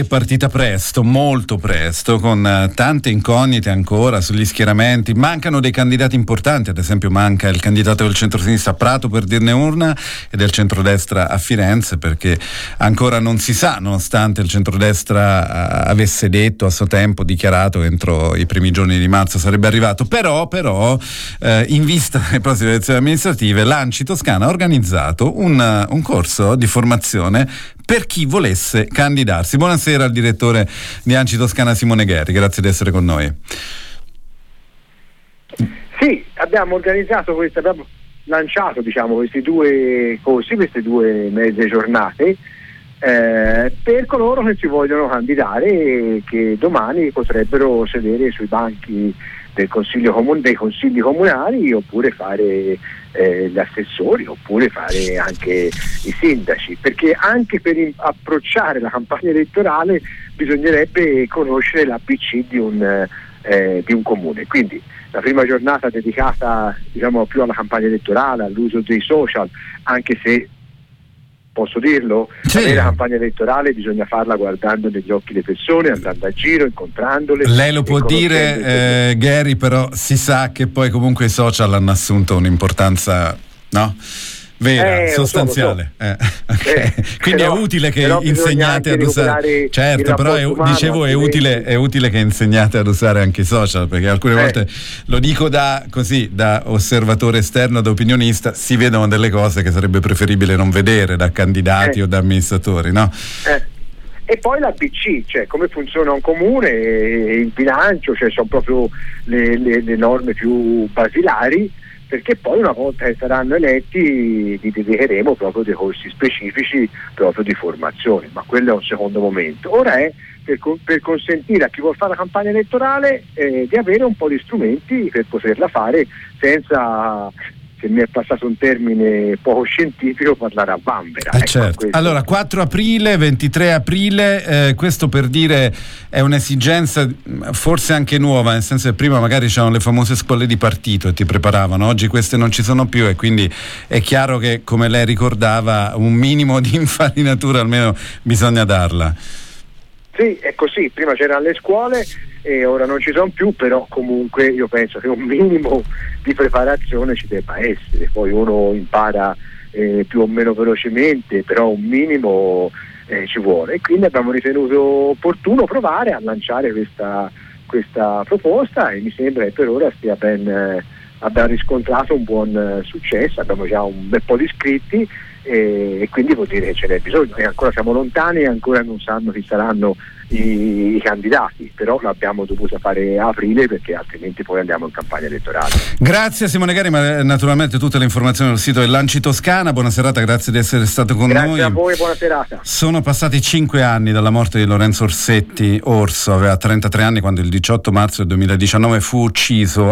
È partita presto, molto presto, con tante incognite ancora sugli schieramenti. Mancano dei candidati importanti, ad esempio manca il candidato del centro-sinistra a Prato, per dirne una, e del centrodestra a Firenze, perché ancora non si sa, nonostante il centrodestra avesse detto a suo tempo, dichiarato che entro i primi giorni di marzo sarebbe arrivato. Però in vista delle prossime elezioni amministrative, l'ANCI Toscana ha organizzato un corso di formazione per chi volesse candidarsi. Buonasera al direttore di ANCI Toscana, Simone Gheri, grazie di essere con noi. Sì, abbiamo lanciato questi due corsi, queste due mezze giornate per coloro che si vogliono candidare e che domani potrebbero sedere sui banchi dei consigli comunali, oppure fare gli assessori, oppure fare anche i sindaci, perché anche per approcciare la campagna elettorale bisognerebbe conoscere l'ABC di un comune. Quindi la prima giornata dedicata più alla campagna elettorale, all'uso dei social, anche se posso dirlo, sì. La campagna elettorale bisogna farla guardando negli occhi le persone, andando a giro, incontrandole. Lei lo può dire, Gheri, però si sa che poi comunque i social hanno assunto un'importanza, no? Vera, sostanziale. Okay. Quindi però, è utile che insegnate ad usare. Certo, però è utile che insegnate ad usare anche i social, perché alcune volte, lo dico da osservatore esterno, da opinionista, si vedono delle cose che sarebbe preferibile non vedere da candidati o da amministratori, no? E poi l'ABC, cioè come funziona un comune, il bilancio, cioè sono proprio le norme più basilari, perché poi una volta che saranno eletti li dedicheremo proprio dei corsi specifici proprio di formazione, ma quello è un secondo momento. Ora è per consentire a chi vuol fare la campagna elettorale di avere un po' di strumenti per poterla fare senza, se mi è passato un termine poco scientifico, parlare a vanvera. Certo. Allora, 4 aprile, 23 aprile, questo per dire è un'esigenza forse anche nuova, nel senso che prima magari c'erano le famose scuole di partito e ti preparavano, oggi queste non ci sono più, e quindi è chiaro che, come lei ricordava, un minimo di infarinatura almeno bisogna darla. Sì, è così, prima c'erano le scuole e ora non ci sono più, però comunque io penso che un minimo di preparazione ci debba essere, poi uno impara più o meno velocemente, però un minimo ci vuole, e quindi abbiamo ritenuto opportuno provare a lanciare questa proposta, e mi sembra che per ora abbia riscontrato un buon successo, abbiamo già un bel po' di iscritti, e quindi vuol dire che ce n'è bisogno, e ancora siamo lontani e ancora non sanno chi saranno i candidati, però l'abbiamo dovuta fare a aprile, perché altrimenti poi andiamo in campagna elettorale. Grazie Simone Gheri, ma naturalmente tutte le informazioni sul sito dell'ANCI Toscana. Buona serata, grazie di essere stato con noi. Grazie a voi, buona serata. Sono passati 5 anni dalla morte di Lorenzo Orsetti. Orso aveva 33 anni quando il 18 marzo del 2019 fu ucciso